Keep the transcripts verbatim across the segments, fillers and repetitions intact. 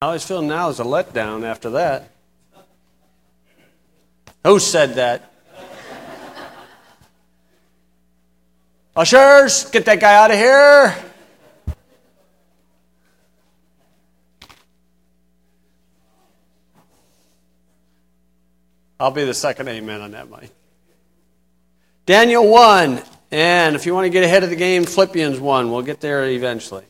I always feel now is a letdown after that. Who said that? Ushers, get that guy out of here. I'll be the second amen on that, Mike. Daniel one, and if you want to get ahead of the game, Philippians one. We'll get there eventually.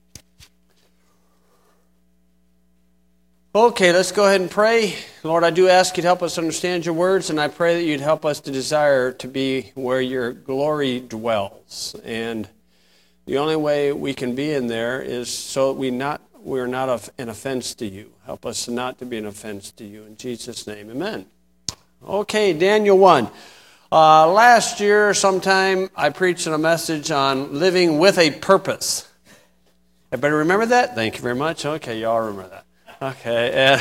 Okay, let's go ahead and pray. Lord, I do ask you to help us understand your words, and I pray that you'd help us to desire to be where your glory dwells. And the only way we can be in there is so that we not we're not of an offense to you. Help us not to be an offense to you. In Jesus' name, amen. Okay, Daniel one. Uh, last year, sometime, I preached a message on living with a purpose. Everybody remember that? Thank you very much. Okay, y'all remember that. Okay. And,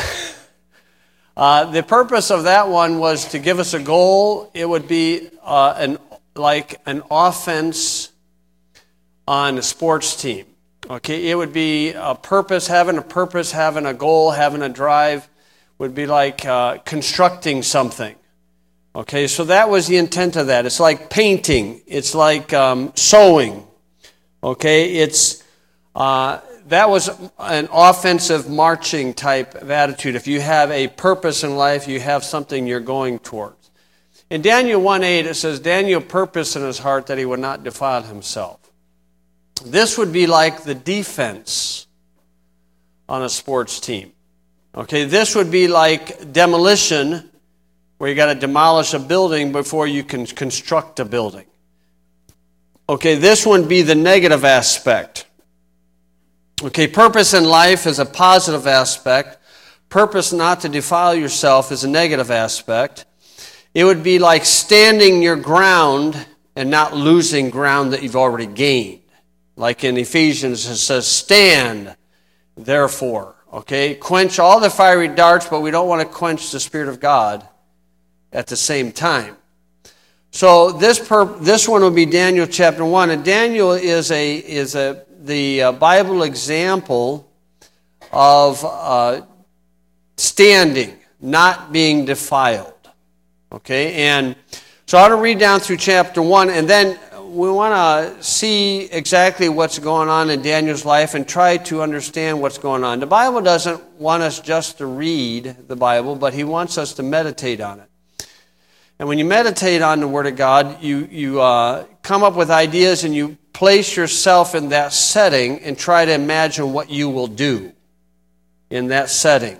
uh, the purpose of that one was to give us a goal. It would be uh, an like an offense on a sports team. Okay, it would be a purpose, having a purpose, having a goal, having a drive. Would be like uh, constructing something. Okay, so that was the intent of that. It's like painting. It's like um, sewing. Okay, it's uh, that was an offensive marching type of attitude. If you have a purpose in life, you have something you're going towards. In Daniel one eight, it says, Daniel purposed in his heart that he would not defile himself. This would be like the defense on a sports team. Okay, this would be like demolition, where you got to demolish a building before you can construct a building. Okay, this would be the negative aspect. Okay, purpose in life is a positive aspect. Purpose not to defile yourself is a negative aspect. It would be like standing your ground and not losing ground that you've already gained. Like in Ephesians, it says, stand, therefore. Okay, quench all the fiery darts, but we don't want to quench the Spirit of God at the same time. So this per, this one would be Daniel chapter one, and Daniel is a is a the uh, Bible example of uh, standing, not being defiled. Okay, and so I want to read down through chapter one, and then we want to see exactly what's going on in Daniel's life and try to understand what's going on. The Bible doesn't want us just to read the Bible, but he wants us to meditate on it. And when you meditate on the Word of God, you, you uh, come up with ideas and you place yourself in that setting and try to imagine what you will do in that setting.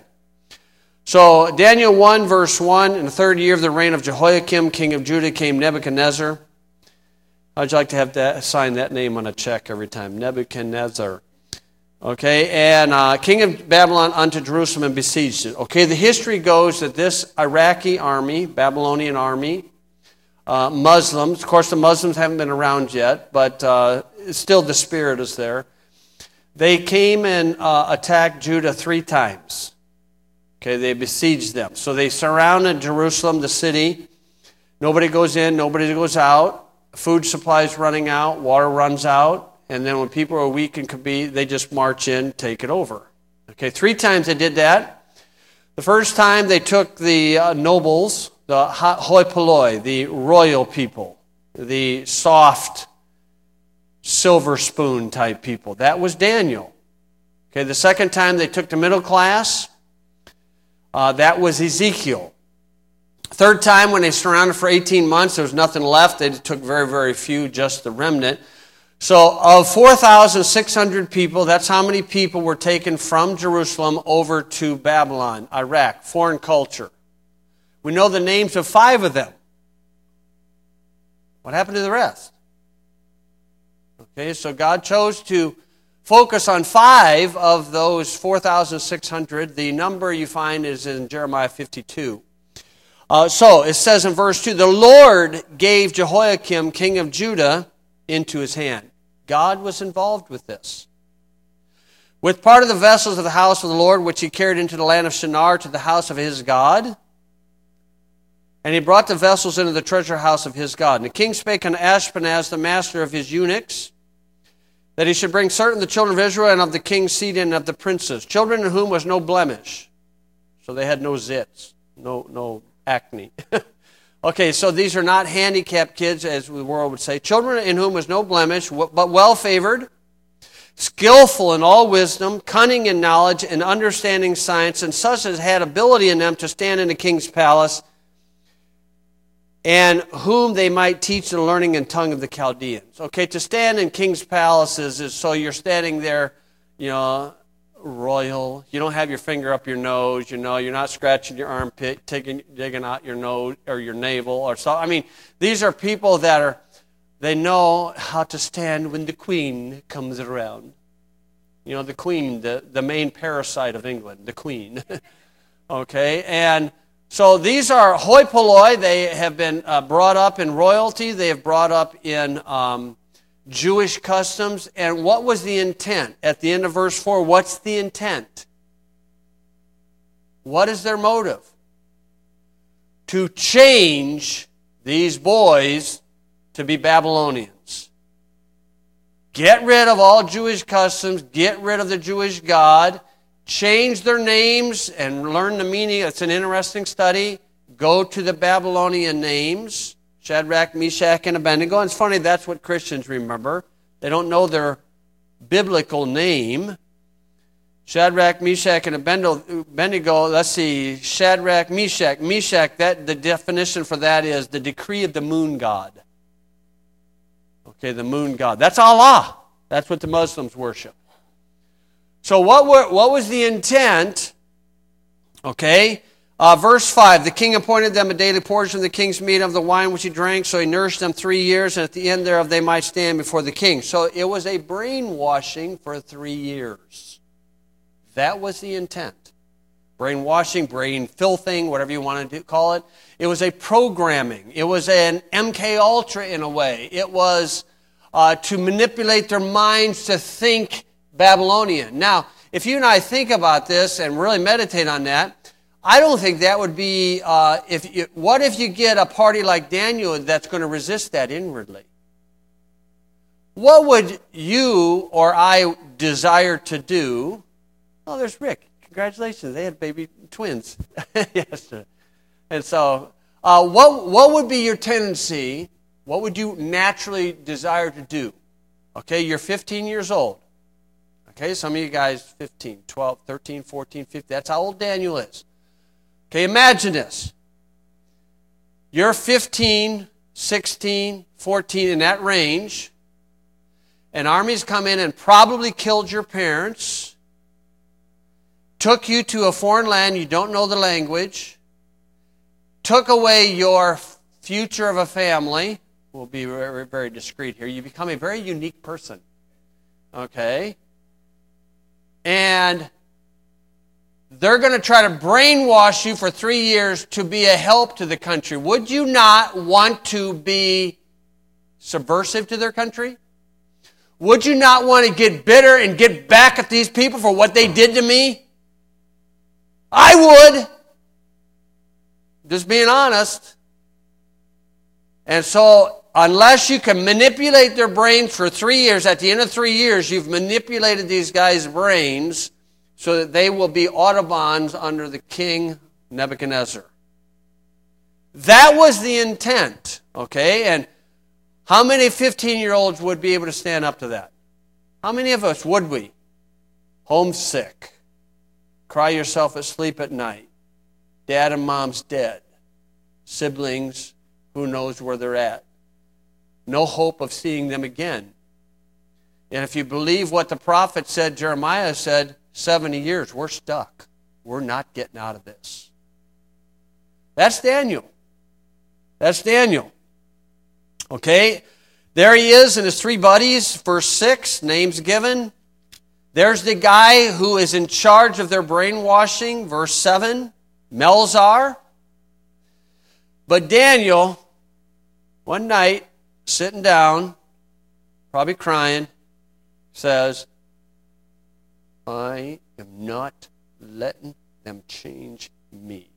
So Daniel one, verse one, in the third year of the reign of Jehoiakim, king of Judah, came Nebuchadnezzar. I'd like to have that sign that name on a check every time. Nebuchadnezzar. Okay, and uh, king of Babylon unto Jerusalem and besieged it. Okay, the history goes that this Iraqi army, Babylonian army, uh, Muslims, of course the Muslims haven't been around yet, but uh, still the spirit is there. They came and uh, attacked Judah three times. Okay, they besieged them. So they surrounded Jerusalem, the city. Nobody goes in, nobody goes out. Food supplies running out, water runs out, and then when people are weak and could be, they just march in, take it over. Okay, three times they did that. The first time they took the uh, nobles, the hoi polloi, the royal people, the soft silver spoon type people. That was Daniel. Okay, the second time they took the middle class, uh, that was Ezekiel. Third time, when they surrounded for eighteen months, there was nothing left. They took very, very few, just the remnant. So of four thousand six hundred people, that's how many people were taken from Jerusalem over to Babylon, Iraq, foreign culture. We know the names of five of them. What happened to the rest? Okay, so God chose to focus on five of those four thousand six hundred. The number you find is in Jeremiah fifty-two. Uh, so, it says in verse two, the Lord gave Jehoiakim, king of Judah, into his hand. God was involved with this. With part of the vessels of the house of the Lord, which he carried into the land of Shinar to the house of his God. And he brought the vessels into the treasure house of his God. And the king spake unto Ashpenaz, the master of his eunuchs, that he should bring certain of the children of Israel and of the king's seed and of the princes, children in whom was no blemish. So they had no zits, no, no acne. Okay, so these are not handicapped kids, as the world would say. Children in whom was no blemish, but well-favored, skillful in all wisdom, cunning in knowledge, and understanding science, and such as had ability in them to stand in the king's palace, and whom they might teach the learning and tongue of the Chaldeans. Okay, to stand in king's palaces is so you're standing there, you know, royal. You don't have your finger up your nose, you know, you're not scratching your armpit, taking, digging out your nose or your navel or so. I mean, these are people that are, they know how to stand when the queen comes around. You know, the queen, the, the main parasite of England, the queen. Okay, and so these are hoi polloi. They have been uh, brought up in royalty. They have brought up in um, Jewish customs. And what was the intent? At the end of verse four, what's the intent? What is their motive? To change these boys to be Babylonians. Get rid of all Jewish customs. Get rid of the Jewish God. Change their names and learn the meaning. It's an interesting study. Go to the Babylonian names, Shadrach, Meshach, and Abednego. And it's funny, that's what Christians remember. They don't know their biblical name. Shadrach, Meshach, and Abednego, let's see, Shadrach, Meshach. Meshach, that, the definition for that is the decree of the moon god. Okay, the moon god. That's Allah. That's what the Muslims worship. So what were, what was the intent? Okay, uh, verse five, the king appointed them a daily portion of the king's meat of the wine which he drank, so he nourished them three years, and at the end thereof they might stand before the king. So it was a brainwashing for three years. That was the intent. Brainwashing, brain filthing, whatever you want to do, call it. It was a programming. It was an M K Ultra in a way. It was uh, to manipulate their minds to think Babylonian. Now, if you and I think about this and really meditate on that, I don't think that would be, uh, if you, what if you get a party like Daniel that's going to resist that inwardly? What would you or I desire to do? Oh, there's Rick. Congratulations. They had baby twins yesterday. And so, uh, what, what would be your tendency? What would you naturally desire to do? Okay, you're fifteen years old. Okay, some of you guys, fifteen, twelve, thirteen, fourteen, fifteen. That's how old Daniel is. Okay, imagine this. You're fifteen, sixteen, fourteen, in that range. An army's come in and probably killed your parents. Took you to a foreign land, you don't know the language. Took away your future of a family. We'll be very, very discreet here. You become a very unique person. Okay? And they're going to try to brainwash you for three years to be a help to the country. Would you not want to be subversive to their country? Would you not want to get bitter and get back at these people for what they did to me? I would. Just being honest. And so, unless you can manipulate their brains for three years, at the end of three years, you've manipulated these guys' brains so that they will be Autobahns under the king Nebuchadnezzar. That was the intent, okay? And how many fifteen-year-olds would be able to stand up to that? How many of us would we? Homesick. Cry yourself asleep at night. Dad and mom's dead. Siblings, who knows where they're at. No hope of seeing them again. And if you believe what the prophet said, Jeremiah said, seventy years, we're stuck. We're not getting out of this. That's Daniel. That's Daniel. Okay? There he is and his three buddies. Verse six, names given. There's the guy who is in charge of their brainwashing. Verse seven, Melzar. But Daniel, one night, sitting down, probably crying, says, I am not letting them change me.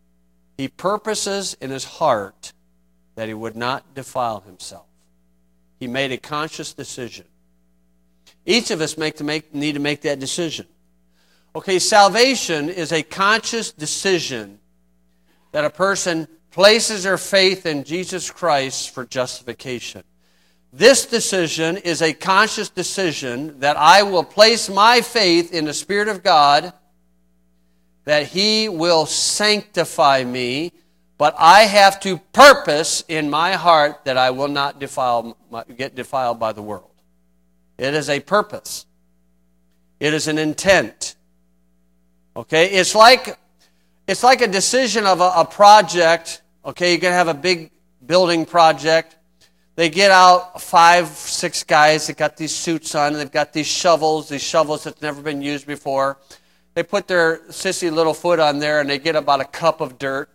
He purposes in his heart that he would not defile himself. He made a conscious decision. Each of us make to make, need to make that decision. Okay, salvation is a conscious decision that a person places their faith in Jesus Christ for justification. This decision is a conscious decision that I will place my faith in the Spirit of God, that He will sanctify me, but I have to purpose in my heart that I will not defile, get defiled by the world. It is a purpose. It is an intent. Okay, it's like it's like a decision of a, a project. Okay, you can have a big building project. They get out five, six guys that got these suits on, and they've got these shovels, these shovels that's never been used before. They put their sissy little foot on there, and they get about a cup of dirt.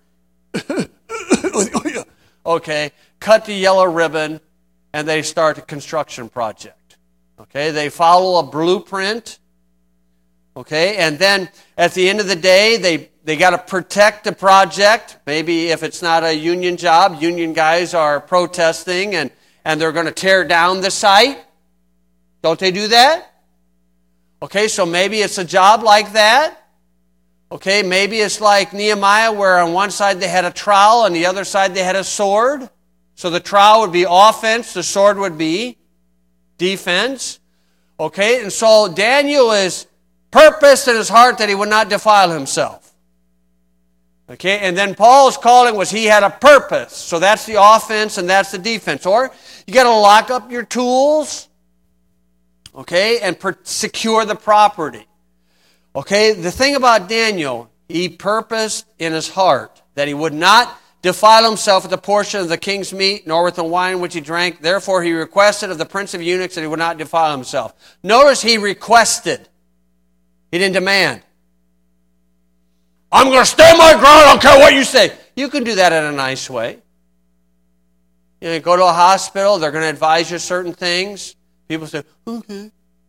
Okay, cut the yellow ribbon, and they start a construction project. Okay, they follow a blueprint. Okay, and then at the end of the day, they, they got to protect the project. Maybe if it's not a union job, union guys are protesting and, and they're going to tear down the site. Don't they do that? Okay, so maybe it's a job like that. Okay, maybe it's like Nehemiah, where on one side they had a trowel, on the other side they had a sword. So the trowel would be offense, the sword would be defense. Okay, and so Daniel is purposed in his heart that he would not defile himself. Okay, and then Paul's calling was he had a purpose. So that's the offense and that's the defense. Or you got to lock up your tools, okay, and per- secure the property. Okay, the thing about Daniel, he purposed in his heart that he would not defile himself with the portion of the king's meat, nor with the wine which he drank. Therefore he requested of the prince of eunuchs that he would not defile himself. Notice he requested. He didn't demand. I'm going to stand my ground, I don't care what you say. You can do that in a nice way. You know, go to a hospital, they're going to advise you certain things. People say, okay.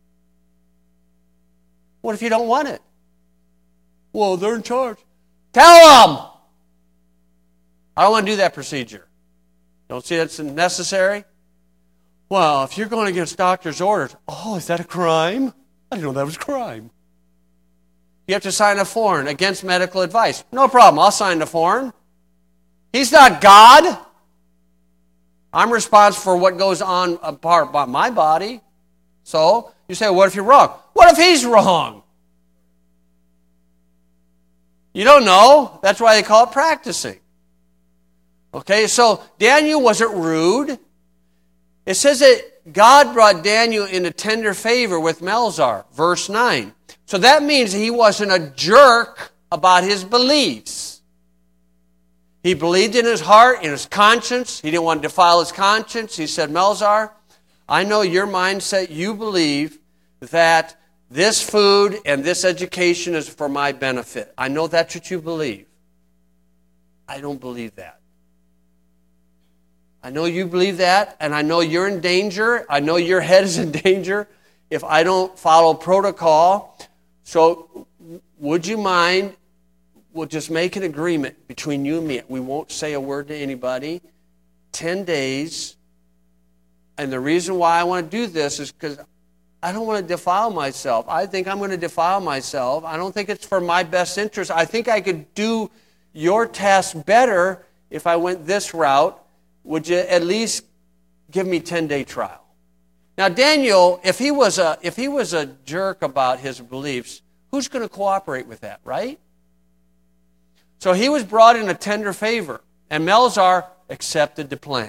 What if you don't want it? Well, they're in charge. Tell them! I don't want to do that procedure. Don't see that's necessary? Well, if you're going against doctor's orders, oh, is that a crime? I didn't know that was a crime. You have to sign a form against medical advice. No problem, I'll sign the form. He's not God. I'm responsible for what goes on apart by my body. So, you say, what if you're wrong? What if he's wrong? You don't know. That's why they call it practicing. Okay, so Daniel wasn't rude. It says that God brought Daniel into tender favor with Melzar, verse nine. So that means he wasn't a jerk about his beliefs. He believed in his heart, in his conscience. He didn't want to defile his conscience. He said, Melzar, I know your mindset. You believe that this food and this education is for my benefit. I know that's what you believe. I don't believe that. I know you believe that, and I know you're in danger. I know your head is in danger if I don't follow protocol. So would you mind, we'll just make an agreement between you and me. We won't say a word to anybody. Ten days. And the reason why I want to do this is because I don't want to defile myself. I think I'm going to defile myself. I don't think it's for my best interest. I think I could do your task better if I went this route. Would you at least give me ten-day trial? Now, Daniel, if he was a if he was a jerk about his beliefs, who's going to cooperate with that, right? So he was brought in a tender favor, and Melzar accepted the plan.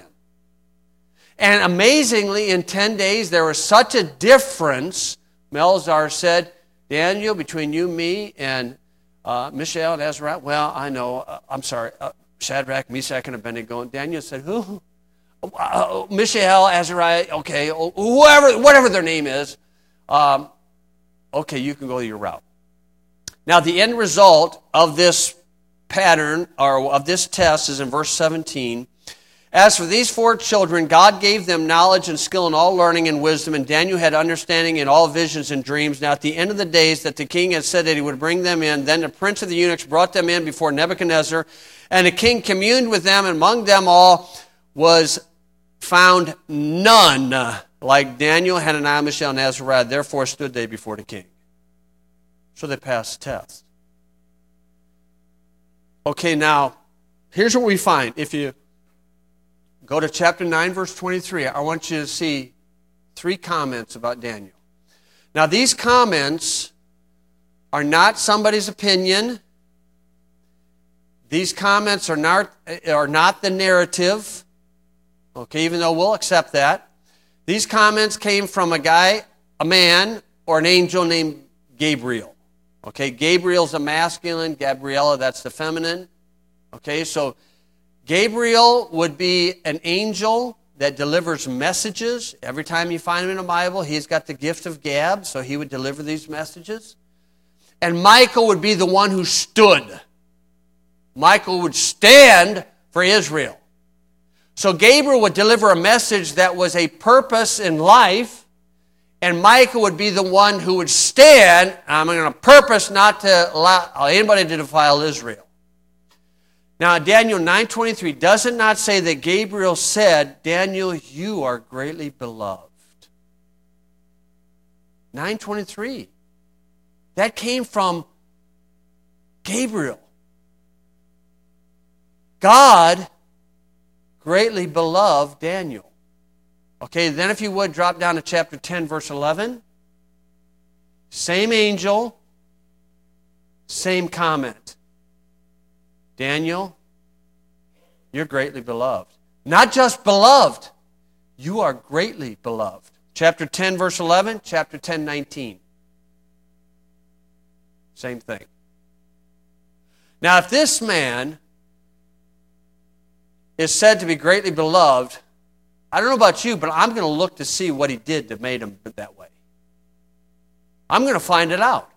And amazingly, in ten days, there was such a difference. Melzar said, Daniel, between you, me, and uh, Mishael and Azariah, well, I know, uh, I'm sorry, uh, Shadrach, Meshach, and Abednego. And Daniel said, who? Uh, Mishael, Azariah, okay, whoever, whatever their name is, um, okay, you can go your route. Now, the end result of this pattern, or of this test, is in verse seventeen. As for these four children, God gave them knowledge and skill in all learning and wisdom, and Daniel had understanding in all visions and dreams. Now at the end of the days that the king had said that he would bring them in, then the prince of the eunuchs brought them in before Nebuchadnezzar, and the king communed with them, and among them all was found none like Daniel, Hananiah, Mishael, and Azariah. Therefore stood they before the king. So they passed the test. Okay, now, here's what we find. If you go to chapter nine, verse twenty-three, I want you to see three comments about Daniel. Now, these comments are not somebody's opinion. These comments are not, are not the narrative. Okay, even though we'll accept that. These comments came from a guy, a man, or an angel named Gabriel. Okay, Gabriel's the masculine, Gabriella, that's the feminine. Okay, so Gabriel would be an angel that delivers messages. Every time you find him in the Bible, he's got the gift of gab, so he would deliver these messages. And Michael would be the one who stood. Michael would stand for Israel. So Gabriel would deliver a message that was a purpose in life, and Michael would be the one who would stand, I'm going to purpose not to allow anybody to defile Israel. Now, Daniel nine twenty-three, does it not say that Gabriel said, Daniel, you are greatly beloved? nine twenty-three. That came from Gabriel. God greatly beloved Daniel. Okay, then if you would, drop down to chapter ten, verse eleven. Same angel, same comment. Daniel, you're greatly beloved. Not just beloved, you are greatly beloved. Chapter ten, verse eleven, chapter ten, nineteen. Same thing. Now, if this man is said to be greatly beloved, I don't know about you, but I'm going to look to see what he did that made him that way. I'm going to find it out.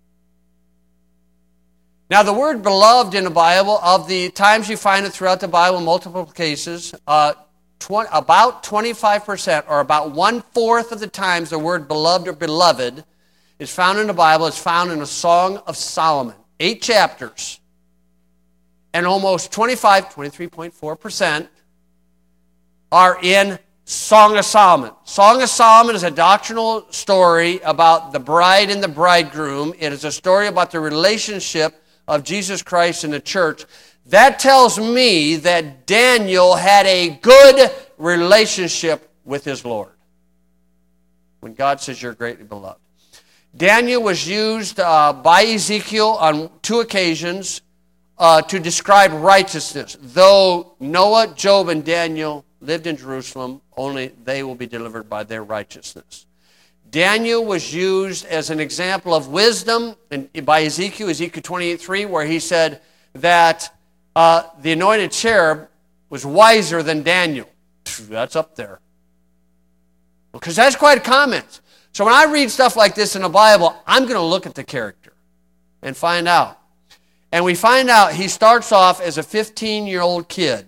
Now, the word beloved in the Bible, of the times you find it throughout the Bible, multiple cases, uh, tw- about twenty-five percent, or about one-fourth of the times the word beloved or beloved is found in the Bible. It's found in the Song of Solomon. Eight chapters. And almost twenty-five, twenty-three point four percent are in Song of Solomon. Song of Solomon is a doctrinal story about the bride and the bridegroom. It is a story about the relationship of Jesus Christ and the church. That tells me that Daniel had a good relationship with his Lord. When God says you're greatly beloved. Daniel was used uh, by Ezekiel on two occasions uh, to describe righteousness. Though Noah, Job, and Daniel lived in Jerusalem, only they will be delivered by their righteousness. Daniel was used as an example of wisdom and by Ezekiel, Ezekiel twenty-eight three, where he said that uh, the anointed cherub was wiser than Daniel. That's up there. Because that's quite a comment. So when I read stuff like this in the Bible, I'm going to look at the character and find out. And we find out he starts off as a fifteen-year-old kid.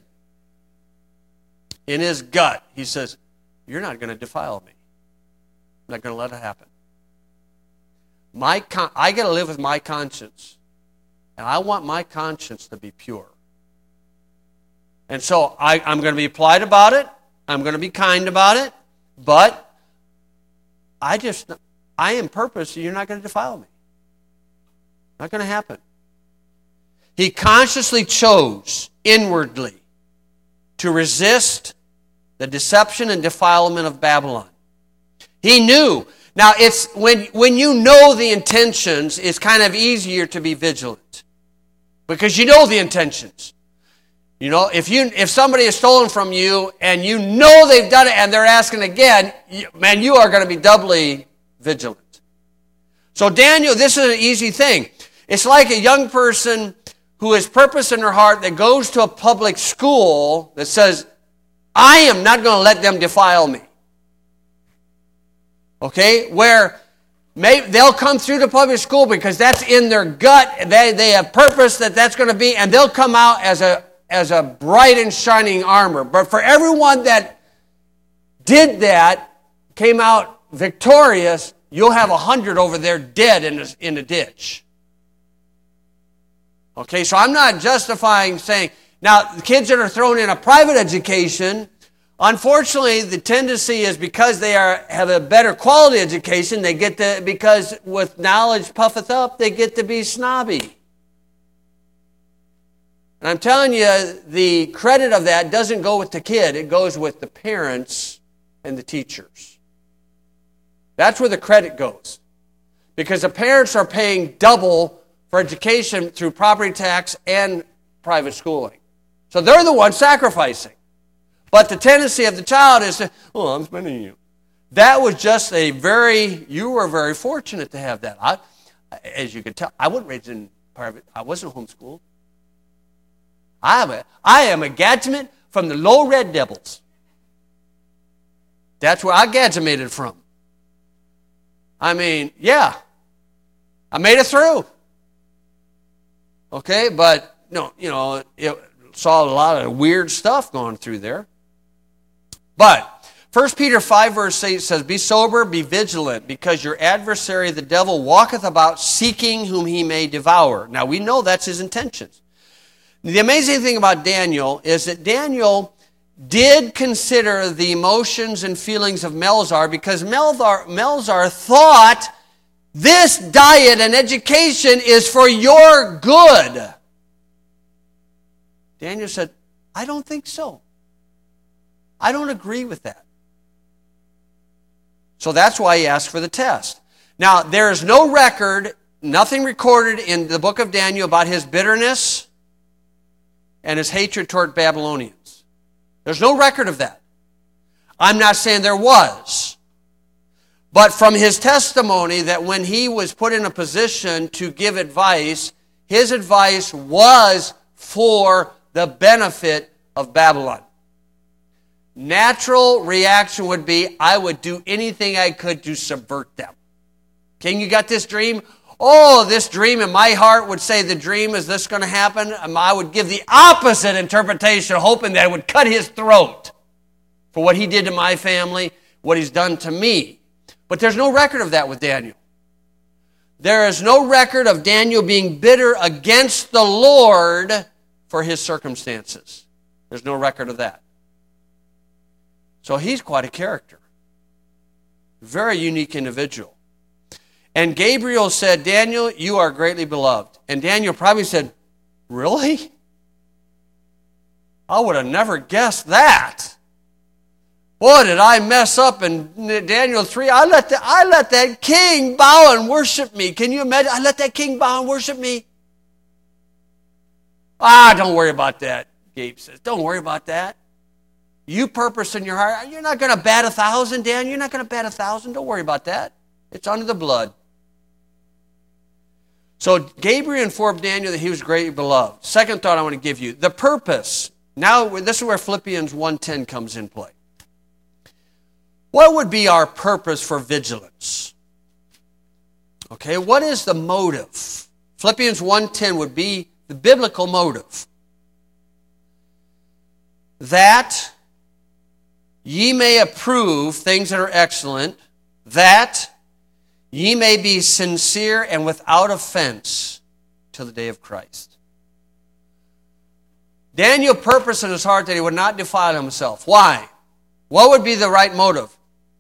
In his gut, he says, you're not going to defile me. I'm not going to let it happen. My con- I got to live with my conscience. And I want my conscience to be pure. And so I, I'm going to be polite about it. I'm going to be kind about it. But I just, I am purpose, you're not going to defile me. Not going to happen. He consciously chose inwardly to resist the deception and defilement of Babylon. He knew. Now, it's when, when you know the intentions, it's kind of easier to be vigilant. Because you know the intentions. You know, if you if somebody has stolen from you and you know they've done it and they're asking again, you, man, you are going to be doubly vigilant. So Daniel, this is an easy thing. It's like a young person who has purpose in their heart that goes to a public school that says, I am not going to let them defile me. Okay? Where maybe they'll come through the public school because that's in their gut. They, they have purpose that that's going to be, and they'll come out as a, as a bright and shining armor. But for everyone that did that, came out victorious, you'll have a hundred over there dead in the, in the ditch. Okay, so I'm not justifying saying, now the kids that are thrown in a private education Unfortunately, the tendency is because they are have a better quality education, they get to, because with knowledge puffeth up, they get to be snobby. And I'm telling you, the credit of that doesn't go with the kid, it goes with the parents and the teachers. That's where the credit goes. Because the parents are paying double for education through property tax and private schooling. So they're the ones sacrificing. But the tendency of the child is to, oh, I'm spending you. That was just a very, you were very fortunate to have that. I, as you can tell, I wasn't raised in private, I wasn't homeschooled. I am a, I am a Gadsman from the Low Red Devils. That's where I Gadsmated from. I mean, yeah, I made it through. Okay, but no, you know, it saw a lot of weird stuff going through there. But First Peter five verse eight says, be sober, be vigilant, because your adversary the devil walketh about seeking whom he may devour. Now we know that's his intentions. The amazing thing about Daniel is that Daniel did consider the emotions and feelings of Melzar, because Melzar, Melzar thought this diet and education is for your good. Daniel said, I don't think so. I don't agree with that. So that's why he asked for the test. Now, there is no record, nothing recorded in the book of Daniel about his bitterness and his hatred toward Babylonians. There's no record of that. I'm not saying there was. But from his testimony that when he was put in a position to give advice, his advice was for the benefit of Babylon. Natural reaction would be, I would do anything I could to subvert them. King, you got this dream? Oh, this dream in my heart would say the dream, is this going to happen? I would give the opposite interpretation, hoping that it would cut his throat for what he did to my family, what he's done to me. But there's no record of that with Daniel. There is no record of Daniel being bitter against the Lord for his circumstances. There's no record of that. So he's quite a character. Very unique individual. And Gabriel said, Daniel, you are greatly beloved. And Daniel probably said, really? I would have never guessed that. Boy, did I mess up in Daniel three. I let, the, I let that king bow and worship me. Can you imagine? I let that king bow and worship me. Ah, don't worry about that, Gabe says. Don't worry about that. You purpose in your heart. You're not going to bat a thousand, Dan. You're not going to bat a thousand. Don't worry about that. It's under the blood. So Gabriel informed Daniel that he was greatly beloved. Second thought I want to give you. The purpose. Now, this is where Philippians one ten comes in play. What would be our purpose for vigilance? Okay, what is the motive? Philippians one ten would be the biblical motive. That ye may approve things that are excellent, that ye may be sincere and without offense till the day of Christ. Daniel purposed in his heart that he would not defile himself. Why? What would be the right motive?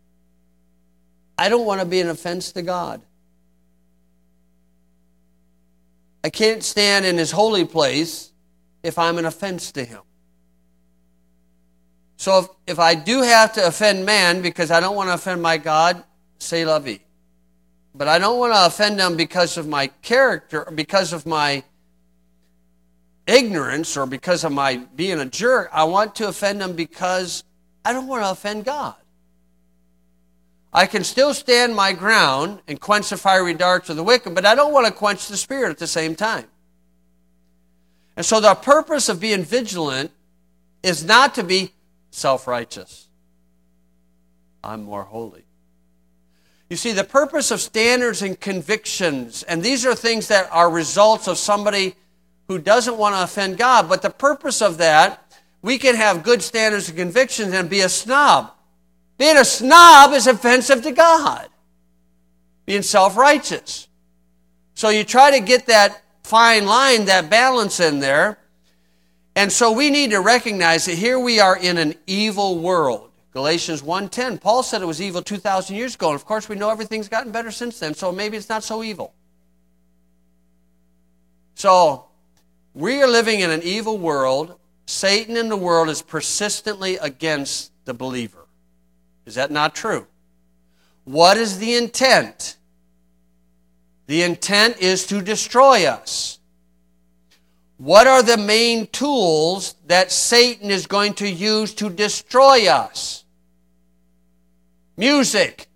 I don't want to be an offense to God. I can't stand in his holy place if I'm an offense to him. So if, if I do have to offend man because I don't want to offend my God, c'est la vie. But I don't want to offend them because of my character, because of my ignorance, or because of my being a jerk. I want to offend them because I don't want to offend God. I can still stand my ground and quench the fiery darts of the wicked, but I don't want to quench the Spirit at the same time. And so the purpose of being vigilant is not to be self-righteous. I'm more holy. You see, the purpose of standards and convictions, and these are things that are results of somebody who doesn't want to offend God, but the purpose of that, we can have good standards and convictions and be a snob. Being a snob is offensive to God. Being self-righteous. So you try to get that fine line, that balance in there. And so we need to recognize that here we are in an evil world. Galatians one ten, Paul said it was evil two thousand years ago. And of course we know everything's gotten better since then, so maybe it's not so evil. So we are living in an evil world. Satan in the world is persistently against the believer. Is that not true? What is the intent? The intent is to destroy us. What are the main tools that Satan is going to use to destroy us? Music.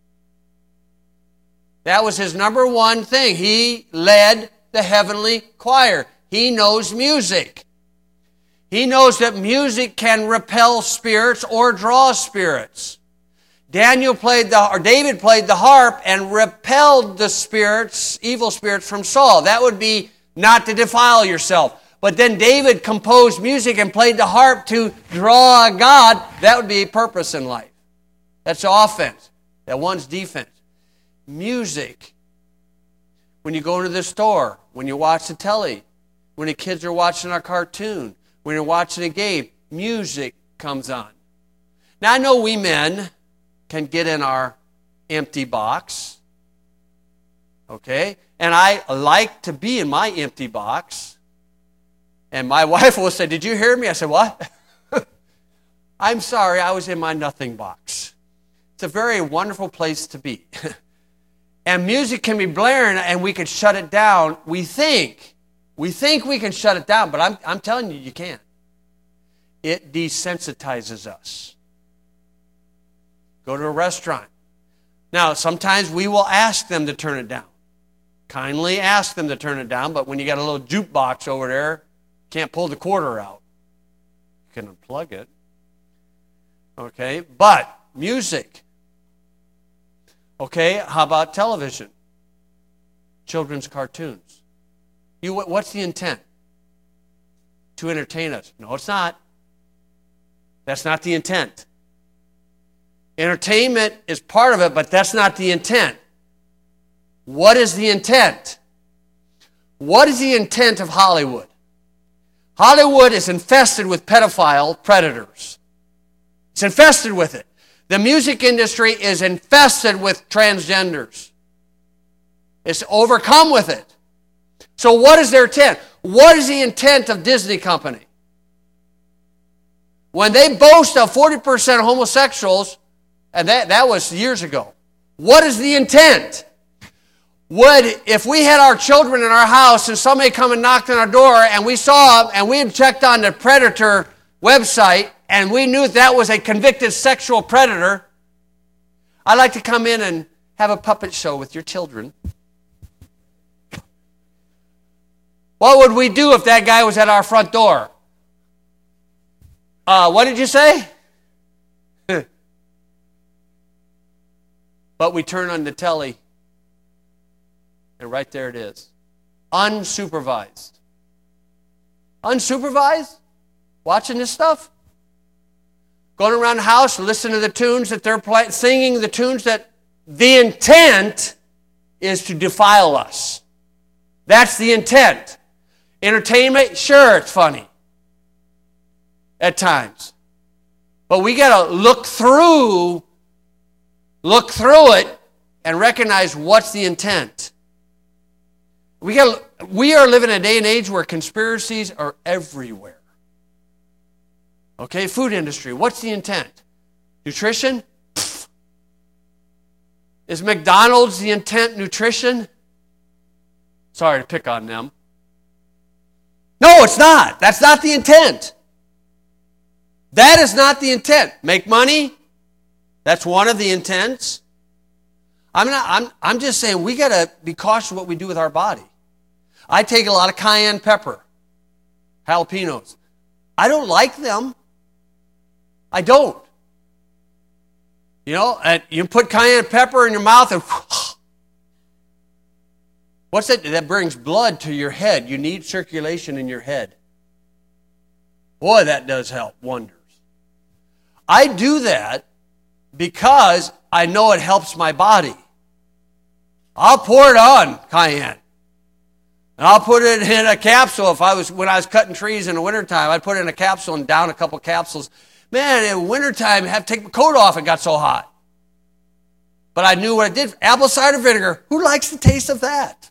That was his number one thing. He led the heavenly choir. He knows music. He knows that music can repel spirits or draw spirits. Daniel played the, or David played the harp and repelled the spirits, evil spirits from Saul. That would be not to defile yourself. But then David composed music and played the harp to draw God. That would be purpose in life. That's offense. That one's defense. Music. When you go into the store, when you watch the telly, when the kids are watching a cartoon, when you're watching a game, music comes on. Now I know we men can get in our empty box. Okay? And I like to be in my empty box. And my wife will say, "Did you hear me?" I said, "What?" "I'm sorry, I was in my nothing box." It's a very wonderful place to be. And music can be blaring and we can shut it down. We think. We think we can shut it down, but I'm, I'm telling you, you can't. It desensitizes us. Go to a restaurant. Now, sometimes we will ask them to turn it down. Kindly ask them to turn it down, but when you got a little jukebox over there, can't pull the quarter out. You can unplug it. Okay, but music. Okay, how about television? Children's cartoons. You, what's the intent? To entertain us. No, it's not. That's not the intent. Entertainment is part of it, but that's not the intent. What is the intent? What is the intent of Hollywood? Hollywood is infested with pedophile predators. It's infested with it. The music industry is infested with transgenders. It's overcome with it. So what is their intent? What is the intent of Disney Company? When they boast of forty percent of homosexuals, and that, that was years ago, what is the intent? Would, if we had our children in our house and somebody come and knocked on our door and we saw them and we had checked on the Predator website and we knew that was a convicted sexual predator, I'd like to come in and have a puppet show with your children. What would we do if that guy was at our front door? Uh, what did you say? But we turn on the telly, and right there it is. Unsupervised. Unsupervised? Watching this stuff? Going around the house, listening to the tunes that they're playing, singing the tunes that the intent is to defile us. That's the intent. Entertainment, sure, it's funny at times. But we got to look through, look through it and recognize what's the intent. We got we are living in a day and age where conspiracies are everywhere. Okay, food industry, what's the intent? Nutrition? Pfft. Is McDonald's the intent nutrition? Sorry to pick on them. No, it's not. That's not the intent. That is not the intent. Make money? That's one of the intents. I'm not I'm I'm just saying we got to be cautious what we do with our body. I take a lot of cayenne pepper, jalapenos. I don't like them. I don't. You know, and you put cayenne pepper in your mouth and what's that? That brings blood to your head. You need circulation in your head. Boy, that does help wonders. I do that because I know it helps my body. I'll pour it on cayenne. And I'll put it in a capsule. If I was, when I was cutting trees in the wintertime, I'd put it in a capsule and down a couple capsules. Man, in wintertime, I have to take my coat off. It got so hot. But I knew what I did. Apple cider vinegar. Who likes the taste of that?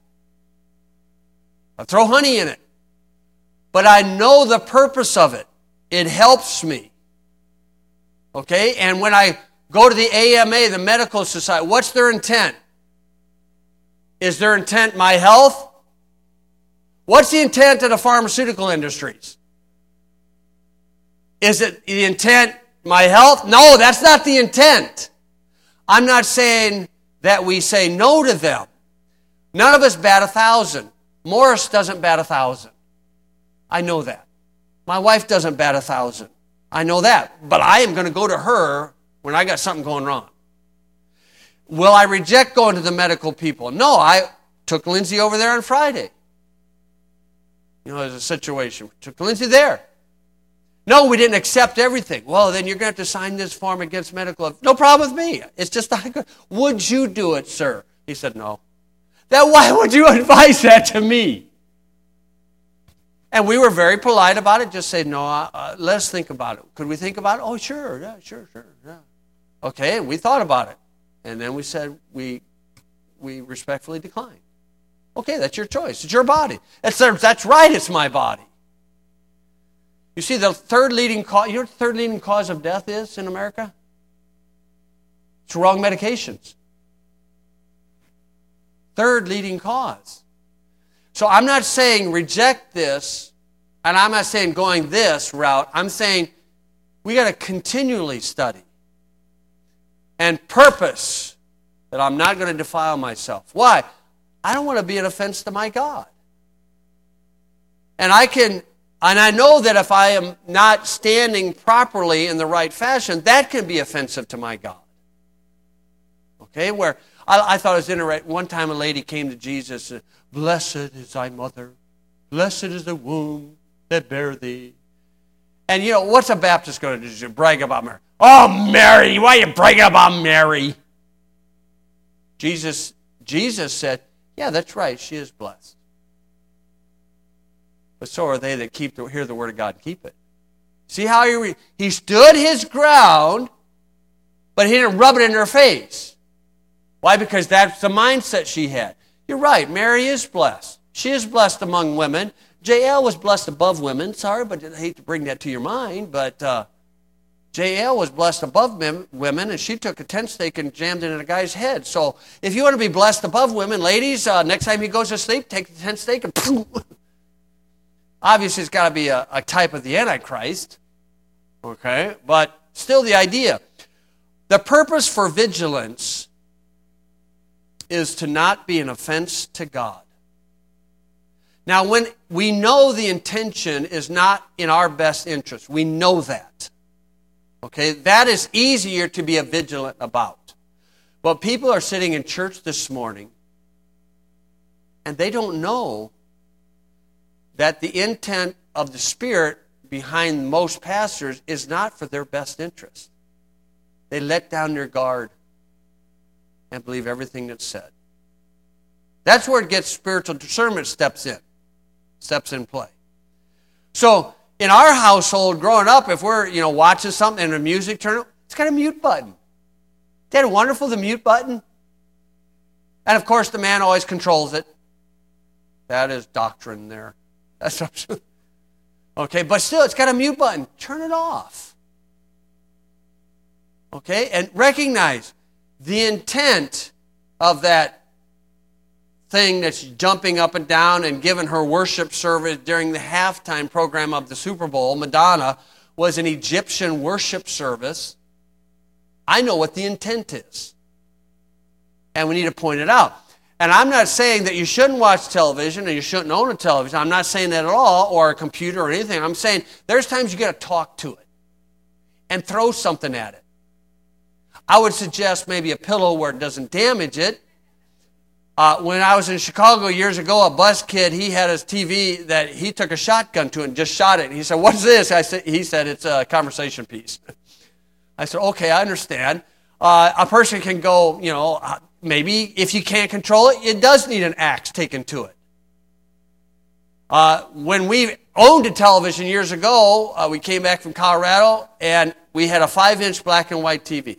I throw honey in it. But I know the purpose of it. It helps me. Okay? And when I go to the A M A, the Medical Society, what's their intent? Is their intent my health? What's the intent of the pharmaceutical industries? Is it the intent my health? No, that's not the intent. I'm not saying that we say no to them. None of us bat a thousand. Morris doesn't bat a thousand. I know that. My wife doesn't bat a thousand. I know that. But I am going to go to her when I got something going wrong. Will I reject going to the medical people? No, I took Lindsay over there on Friday. You know, there's a situation. Took Lindsay there. No, we didn't accept everything. Well, then you're going to have to sign this form against medical. No problem with me. It's just not good. Would you do it, sir? He said, no. Then why would you advise that to me? And we were very polite about it. Just say, no, uh, let's think about it. Could we think about it? Oh, sure, yeah, sure, sure, yeah. Okay, and we thought about it. And then we said, we we respectfully declined. Okay, that's your choice. It's your body. That's, that's right, it's my body. You see, the third leading cause, you know what the third leading cause of death is in America? It's wrong medications. Third leading cause. So I'm not saying reject this, and I'm not saying going this route. I'm saying we got to continually study and purpose that I'm not going to defile myself. Why? I don't want to be an offense to my God. And I can, and I know that if I am not standing properly in the right fashion, that can be offensive to my God. Okay, where I, I thought it was interesting. One time a lady came to Jesus, and, blessed is thy mother, blessed is the womb that bare thee. And you know, what's a Baptist going to do? Brag about Mary. Oh, Mary, why are you bragging about Mary? Jesus, Jesus said, yeah, that's right, she is blessed. But so are they that keep the, hear the word of God and keep it. See how he, re, he stood his ground, but he didn't rub it in her face. Why? Because that's the mindset she had. You're right, Mary is blessed. She is blessed among women. J L was blessed above women. Sorry, but I hate to bring that to your mind, but uh, J L was blessed above women, and she took a tent stake and jammed it in a guy's head. So if you want to be blessed above women, ladies, uh, next time he goes to sleep, take the tent stake and poof. Obviously, it's got to be a, a type of the Antichrist. Okay? But still the idea. The purpose for vigilance is to not be an offense to God. Now, when we know the intention is not in our best interest, we know that. Okay? That is easier to be vigilant about. But people are sitting in church this morning, and they don't know that the intent of the Spirit behind most pastors is not for their best interest. They let down their guard and believe everything that's said. That's where it gets spiritual discernment steps in, steps in play. So in our household growing up, if we're you know watching something and a music turn, it's got a mute button. Isn't that wonderful, the mute button? And of course the man always controls it. That is doctrine there. That's absolutely. Okay, but still, it's got a mute button. Turn it off. Okay, and recognize the intent of that thing that's jumping up and down and giving her worship service during the halftime program of the Super Bowl. Madonna was an Egyptian worship service. I know what the intent is. And we need to point it out. And I'm not saying that you shouldn't watch television and you shouldn't own a television. I'm not saying that at all, or a computer or anything. I'm saying there's times you got to talk to it and throw something at it. I would suggest maybe a pillow where it doesn't damage it. Uh, when I was in Chicago years ago, a bus kid, he had his T V that he took a shotgun to it and just shot it. And he said, "What's this?" I said, he said, "It's a conversation piece." I said, "Okay, I understand." Uh, a person can go, you know, maybe if you can't control it, it does need an axe taken to it. Uh, when we owned a television years ago, uh, we came back from Colorado, and we had a five-inch black and white T V.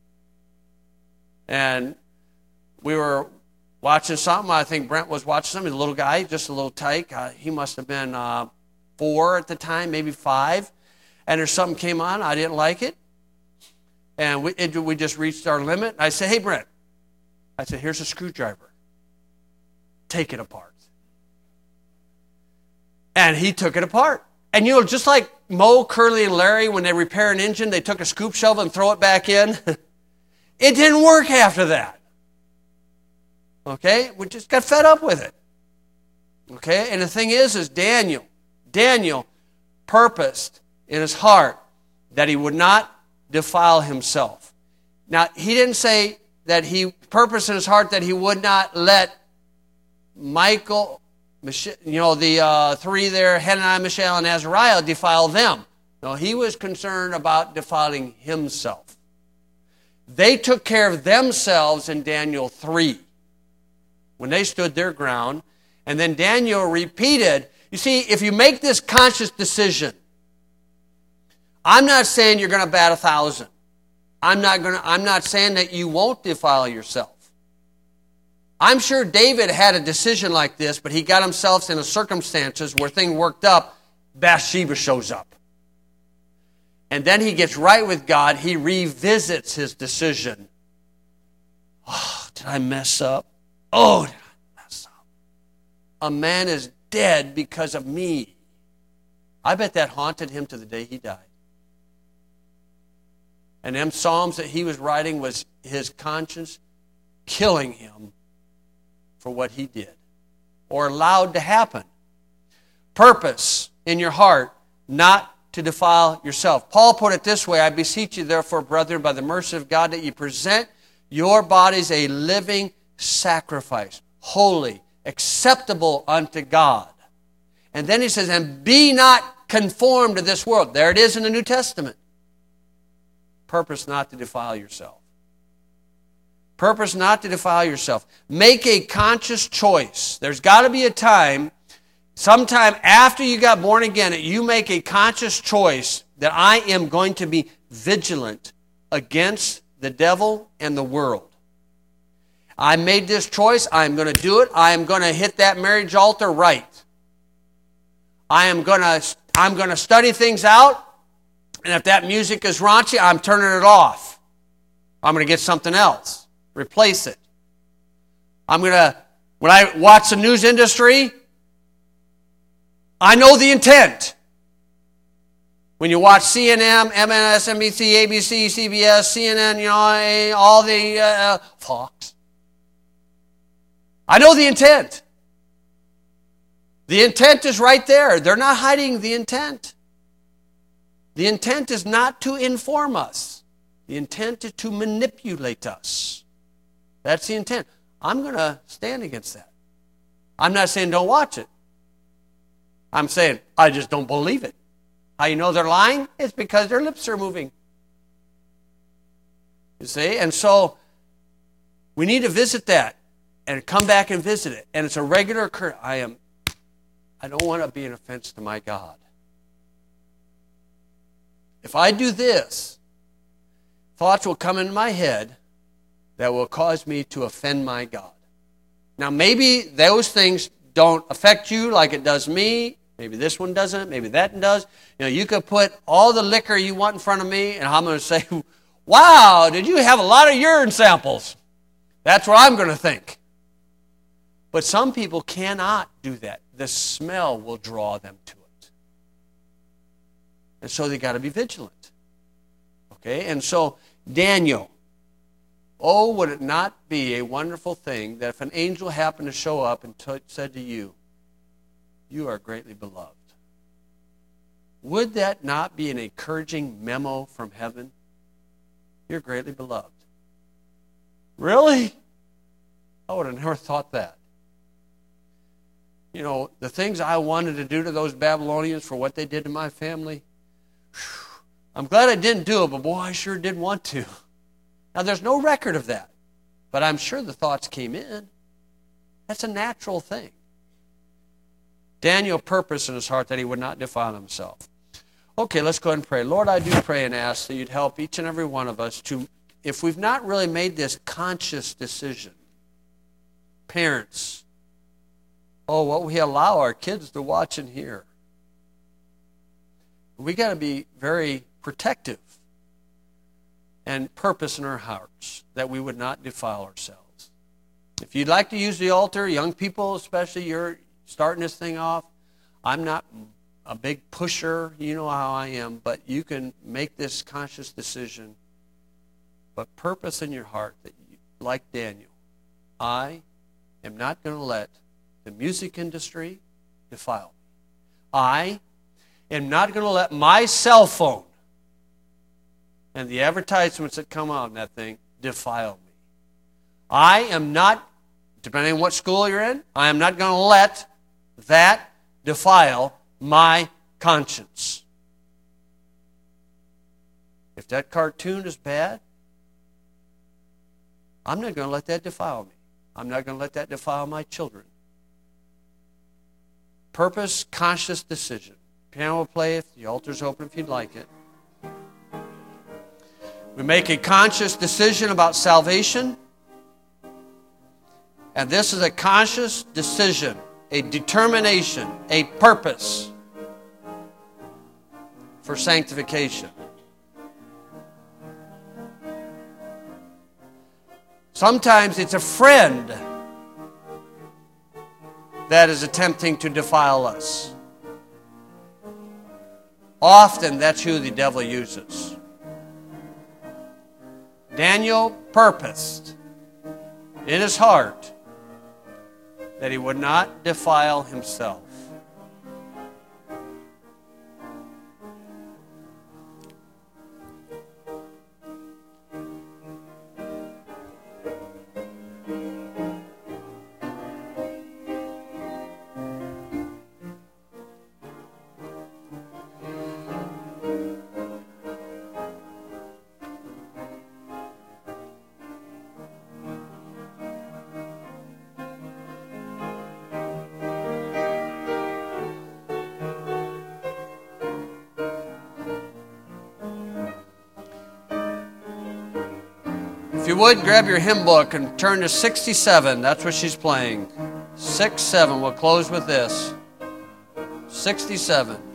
And we were watching something. I think Brent was watching something. He's a little guy, just a little tyke. Uh, he must have been uh, four at the time, maybe five. And there's something came on. I didn't like it. And we, it, we just reached our limit. I said, hey, Brent. I said, here's a screwdriver. Take it apart. And he took it apart. And, you know, just like Mo, Curly, and Larry, when they repair an engine, they took a scoop shovel and throw it back in. It didn't work after that. Okay? We just got fed up with it. Okay? And the thing is, is Daniel, Daniel purposed in his heart that he would not defile himself. Now, he didn't say that he purposed in his heart that he would not let Michael, you know, the uh, three there, Hananiah, Mishael, and Azariah, defile them. No, he was concerned about defiling himself. They took care of themselves in Daniel three when they stood their ground. And then Daniel repeated. You see, if you make this conscious decision, I'm not saying you're going to bat a thousand. I'm not going to, I'm not saying that you won't defile yourself. I'm sure David had a decision like this, but he got himself in a circumstances where things worked up. Bathsheba shows up. And then he gets right with God. He revisits his decision. Oh, did I mess up? Oh, did I mess up? A man is dead because of me. I bet that haunted him to the day he died. And them psalms that he was writing was his conscience killing him for what he did or allowed to happen. Purpose in your heart not to defile yourself. Paul put it this way, I beseech you therefore, brethren, by the mercy of God, that you present your bodies a living sacrifice, holy, acceptable unto God. And then he says, and be not conformed to this world. There it is in the New Testament. Purpose not to defile yourself. Purpose not to defile yourself. Make a conscious choice. There's got to be a time, sometime after you got born again, that you make a conscious choice that I am going to be vigilant against the devil and the world. I made this choice. I am going to do it. I am going to hit that marriage altar right. I am going to, I'm going to study things out. And if that music is raunchy, I'm turning it off. I'm going to get something else. Replace it. I'm going to, when I watch the news industry, I know the intent. When you watch C N N, M S N B C, A B C, C B S, C N N, you know, all the uh, Fox. I know the intent. The intent is right there. They're not hiding the intent. The intent is not to inform us. The intent is to manipulate us. That's the intent. I'm going to stand against that. I'm not saying don't watch it. I'm saying I just don't believe it. How you know they're lying? It's because their lips are moving. You see? And so we need to visit that and come back and visit it. And it's a regular occurrence. I am, I don't want to be an offense to my God. If I do this, thoughts will come into my head that will cause me to offend my God. Now, maybe those things don't affect you like it does me. Maybe this one doesn't. Maybe that one does. You know, you could put all the liquor you want in front of me, and I'm going to say, wow, did you have a lot of urine samples? That's what I'm going to think. But some people cannot do that. The smell will draw them to it. And so they got to be vigilant. Okay? And so Daniel, oh, would it not be a wonderful thing that if an angel happened to show up and t- said to you, you are greatly beloved. Would that not be an encouraging memo from heaven? You're greatly beloved. Really? I would have never thought that. You know, the things I wanted to do to those Babylonians for what they did to my family, whew, I'm glad I didn't do it, but boy, I sure did want to. Now, there's no record of that, but I'm sure the thoughts came in. That's a natural thing. Daniel purposed in his heart that he would not defile himself. Okay, let's go ahead and pray. Lord, I do pray and ask that you'd help each and every one of us to, if we've not really made this conscious decision, parents, oh, what we allow our kids to watch and hear. We got to be very protective and purpose in our hearts that we would not defile ourselves. If you'd like to use the altar, young people especially, you're starting this thing off. I'm not a big pusher, you know how I am, but you can make this conscious decision. But purpose in your heart that, you, like Daniel, I am not going to let the music industry defile me. I am not going to let my cell phone and the advertisements that come out in that thing defile me. I am not, depending on what school you're in, I am not going to let that defile my conscience. If that cartoon is bad, I'm not going to let that defile me. I'm not going to let that defile my children. Purpose, conscious decision. Piano will play if the altar's open if you'd like it. We make a conscious decision about salvation. And this is a conscious decision, a determination, a purpose for sanctification. Sometimes it's a friend that is attempting to defile us. Often that's who the devil uses. Daniel purposed in his heart that he would not defile himself. If you would, grab your hymn book and turn to sixty-seven. That's what she's playing. six seven. We'll close with this. sixty-seven.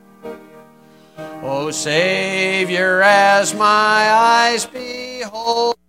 O Savior, as my eyes behold